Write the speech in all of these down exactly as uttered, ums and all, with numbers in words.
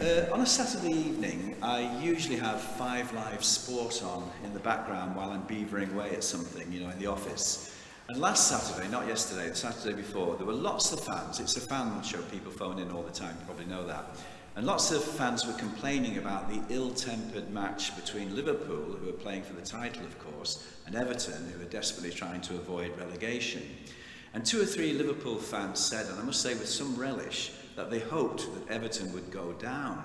Uh, on a Saturday evening, I usually have Five Live Sport on in the background while I'm beavering away at something, you know, in the office. And last Saturday, not yesterday, the Saturday before, there were lots of fans. It's a fan show, people phone in all the time, you probably know that. And lots of fans were complaining about the ill-tempered match between Liverpool, who are playing for the title, of course, and Everton, who are desperately trying to avoid relegation. And two or three Liverpool fans said, and I must say with some relish, that they hoped that Everton would go down.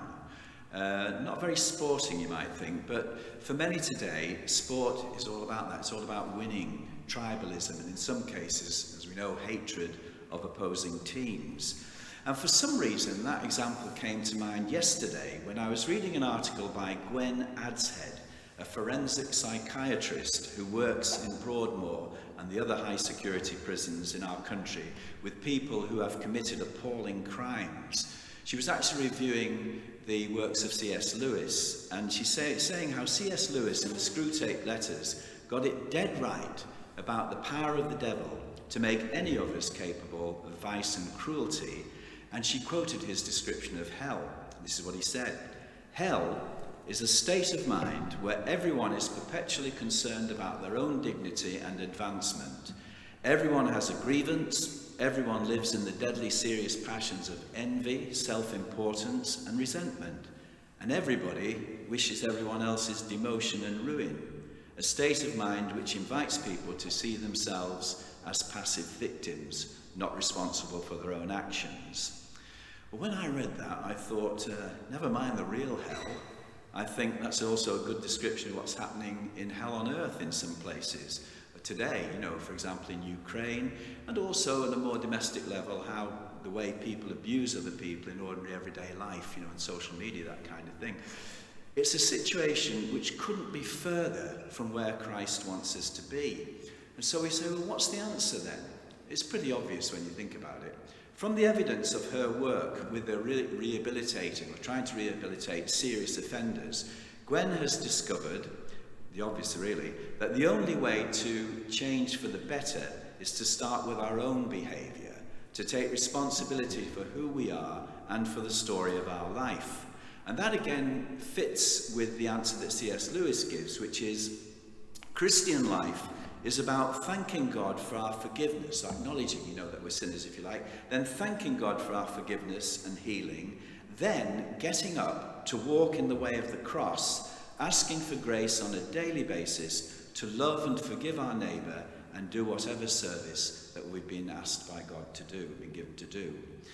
Uh, not very sporting, you might think, but for many today, sport is all about that. It's all about winning, tribalism, and in some cases, as we know, hatred of opposing teams. And for some reason, that example came to mind yesterday when I was reading an article by Gwen Adshead, a forensic psychiatrist who works in Broadmoor and the other high security prisons in our country with people who have committed appalling crimes. She was actually reviewing the works of C S Lewis, and she's say, saying how C S Lewis in the Screwtape Letters got it dead right about the power of the devil to make any of us capable of vice and cruelty, and she quoted his description of hell. This is what he said: "Hell is a state of mind where everyone is perpetually concerned about their own dignity and advancement. Everyone has a grievance, everyone lives in the deadly serious passions of envy, self-importance and resentment, and everybody wishes everyone else's demotion and ruin, a state of mind which invites people to see themselves as passive victims, not responsible for their own actions." Well, when I read that, I thought, uh, never mind the real hell. I think that's also a good description of what's happening in hell on earth in some places today, you know, for example in Ukraine, and also at a more domestic level, how the way people abuse other people in ordinary everyday life, you know, on social media, that kind of thing. It's a situation which couldn't be further from where Christ wants us to be. And so we say, well, what's the answer then? It's pretty obvious when you think about it. From the evidence of her work with the re rehabilitating, or trying to rehabilitate serious offenders, Gwen has discovered, the obvious really, that the only way to change for the better is to start with our own behaviour, to take responsibility for who we are and for the story of our life. And that again fits with the answer that C S Lewis gives, which is Christian life is about thanking God for our forgiveness, acknowledging, you know, that we're sinners, if you like, then thanking God for our forgiveness and healing, then getting up to walk in the way of the cross, asking for grace on a daily basis to love and forgive our neighbour and do whatever service that we've been asked by God to do, been given to do.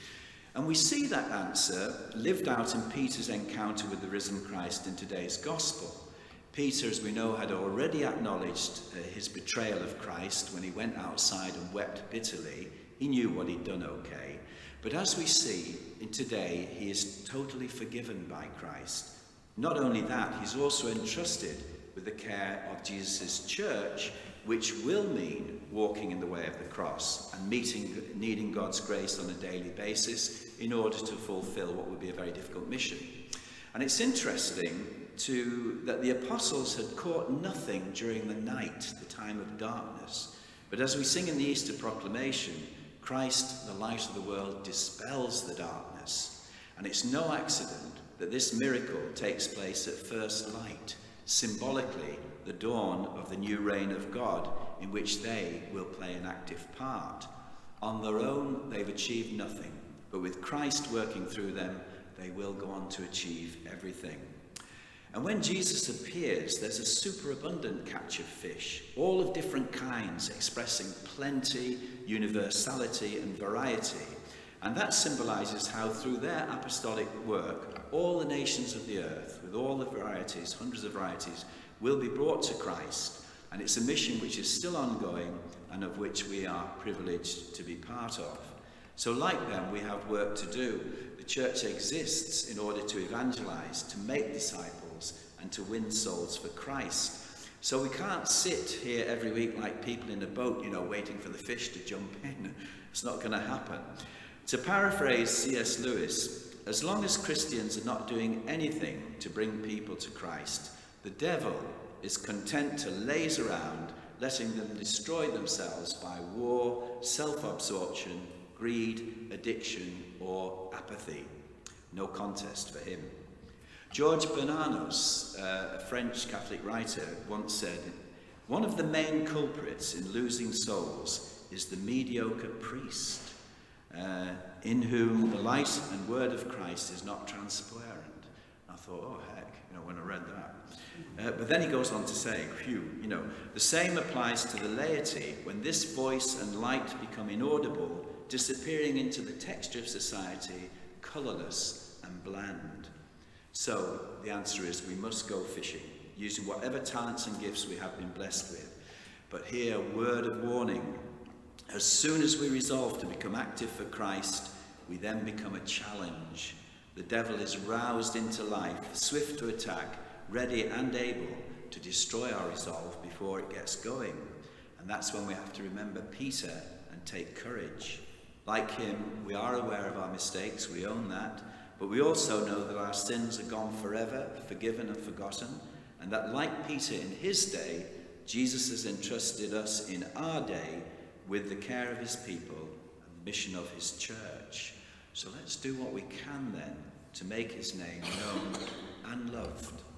And we see that answer lived out in Peter's encounter with the risen Christ in today's gospel. Peter, as we know, had already acknowledged uh, his betrayal of Christ when he went outside and wept bitterly. He knew what he'd done okay. But as we see in today, he is totally forgiven by Christ. Not only that, he's also entrusted with the care of Jesus' church, which will mean walking in the way of the cross and meeting, needing God's grace on a daily basis in order to fulfill what would be a very difficult mission. And it's interesting to, that the apostles had caught nothing during the night, the time of darkness. But as we sing in the Easter proclamation, Christ, the light of the world, dispels the darkness. And it's no accident that this miracle takes place at first light, symbolically the dawn of the new reign of God, in which they will play an active part. On their own, they've achieved nothing, but with Christ working through them, they will go on to achieve everything. And when Jesus appears, there's a superabundant catch of fish, all of different kinds, expressing plenty, universality, and variety. And that symbolizes how through their apostolic work, all the nations of the earth, with all the varieties, hundreds of varieties, will be brought to Christ. And it's a mission which is still ongoing and of which we are privileged to be part of. So like them, we have work to do. The church exists in order to evangelize, to make disciples, and to win souls for Christ. So we can't sit here every week like people in a boat, you know, waiting for the fish to jump in. It's not going to happen. To paraphrase C S Lewis, as long as Christians are not doing anything to bring people to Christ, the devil is content to laze around, letting them destroy themselves by war, self-absorption, greed, addiction, or apathy. No contest for him. George Bernanos, uh, a French Catholic writer, once said, "One of the main culprits in losing souls is the mediocre priest, uh, in whom the light and word of Christ is not transparent." I thought, oh heck, you know, when I read that. Uh, but then he goes on to say, phew, you know, the same applies to the laity when this voice and light become inaudible, disappearing into the texture of society, colourless and bland. So the answer is we must go fishing, using whatever talents and gifts we have been blessed with. But here, a word of warning. As soon as we resolve to become active for Christ, we then become a challenge. The devil is roused into life, swift to attack, ready and able to destroy our resolve before it gets going. And that's when we have to remember Peter and take courage. Like him, we are aware of our mistakes, we own that, but we also know that our sins are gone forever, forgiven and forgotten, and that like Peter in his day, Jesus has entrusted us in our day with the care of his people and the mission of his church. So let's do what we can then to make his name known and loved.